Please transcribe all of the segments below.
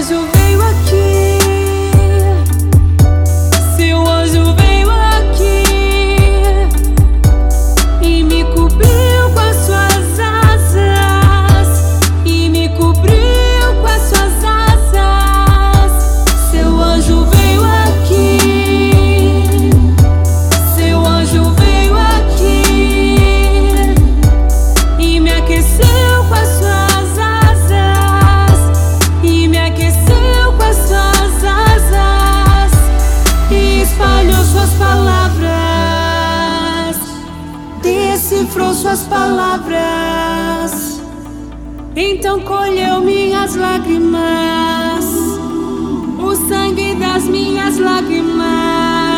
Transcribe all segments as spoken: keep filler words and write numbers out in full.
anjo veio aqui, seu anjo veio aqui e me cobriu com as suas asas, e me cobriu com as suas asas. Seu anjo veio aqui, seu anjo veio aqui e me aqueceu com as suas asas, e me aqueceu com as suas asas, e espalhou suas palavras, decifrou suas palavras, então colheu minhas lágrimas, o sangue das minhas lágrimas.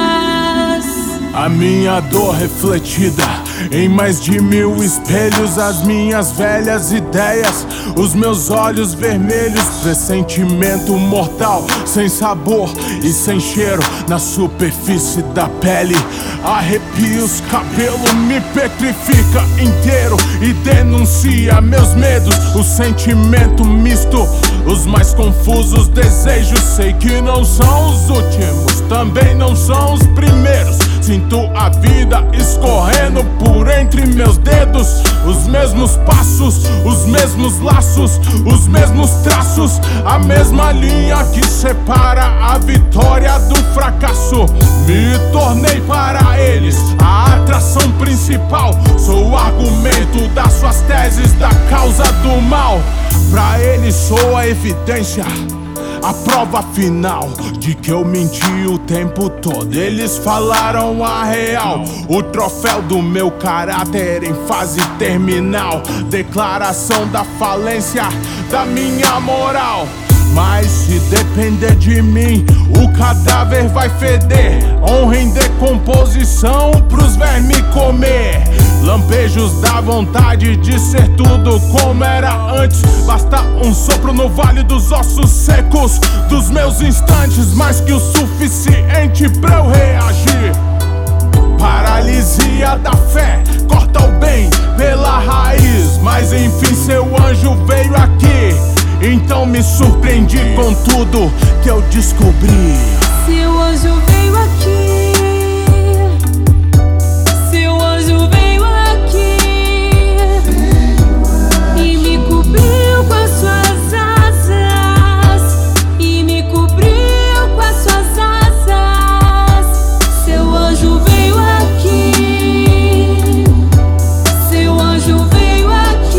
A minha dor refletida em mais de mil espelhos, as minhas velhas ideias, os meus olhos vermelhos, pressentimento mortal, sem sabor e sem cheiro na superfície da pele. Arrepios, cabelo me petrifica inteiro e denuncia meus medos, o sentimento misto, os mais confusos desejos. Sei que não são os últimos, também não são os primeiros. Sinto a vida escorrendo por entre meus dedos, os mesmos passos, os mesmos laços, os mesmos traços, a mesma linha que separa a vitória do fracasso. Me tornei para eles a atração principal, sou o argumento das suas teses, da causa do mal. Pra eles sou a evidência, a prova final de que eu menti o tempo todo. Eles falaram a real, o troféu do meu caráter em fase terminal, declaração da falência da minha moral. Mas se depender de mim, o cadáver vai feder, honra em decomposição pros vermes comer. Lampejos da vontade de ser tudo como era antes, basta um sopro no vale dos ossos secos dos meus instantes, mais que o suficiente pra eu reagir. Paralisia da fé, corta o bem pela raiz, mas enfim seu anjo veio aqui, então me surpreendi com tudo que eu descobri. Seu anjo veio aqui, seu anjo veio aqui e me cobriu com as suas asas, e me cobriu com as suas asas. Seu anjo veio aqui, seu anjo veio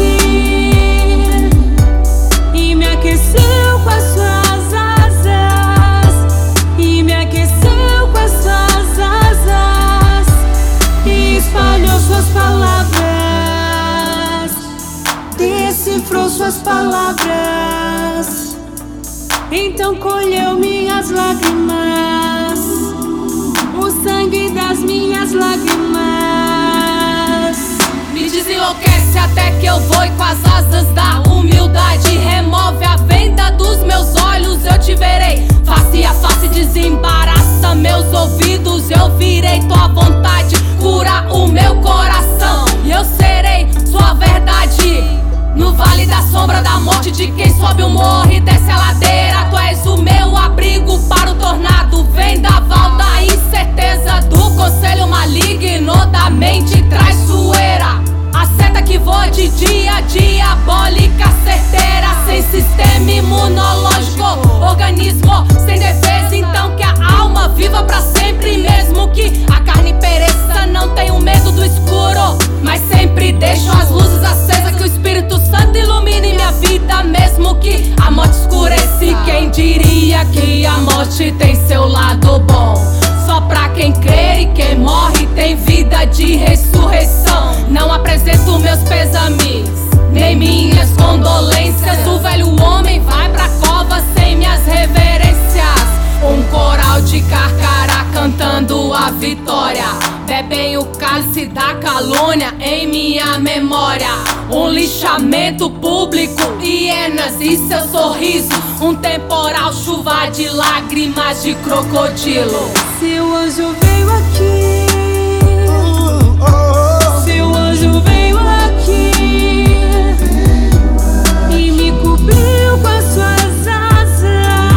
aqui e me aqueceu com as suas asas, e me aqueceu com as suas asas, e espalhou suas palavras, decifrou suas palavras, então colheu minhas lágrimas, o sangue das minhas lágrimas. Me desenlouquece até que eu voe com as asas da humildade. Remove a venda dos meus olhos, eu te verei face a face, desembaraça meus ouvidos. Eu virei tua vontade, cura o meu coração, e eu serei sua verdade. No vale da sombra da morte de quem sobe o morro e desce a ladeira, tu és o meu abrigo para o tornado, vendaval da incerteza, do conselho maligno da mente traiçoeira. A seta que voa de dia, diabólica, certeira, sem sistema imunológico, organismo sem defesa, então que a alma viva pra sempre, mesmo que a carne pereça. Não tenho medo do escuro, mas sempre deixo as luzes acesas, que o Espírito Santo ilumine minha vida, mesmo que a morte escurece. Quem diria que a morte tem seu lado bom? Só pra quem crê, e quem morre tem vida de ressurreição. Não apresento meus pesames, nem minhas condolências. O velho homem vai pra cova sem minhas reverências. Um coral de Carcará cantando a vitória, bebem o cálice da calúnia em minha memória. Um lixamento público, hienas e seu sorriso, um temporal, chuva de lágrimas de crocodilo. Seu anjo veio aqui, seu anjo veio aqui e me cobriu com as suas asas,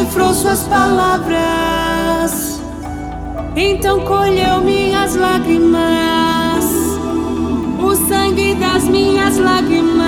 decifrou suas palavras, então colheu minhas lágrimas, o sangue das minhas lágrimas.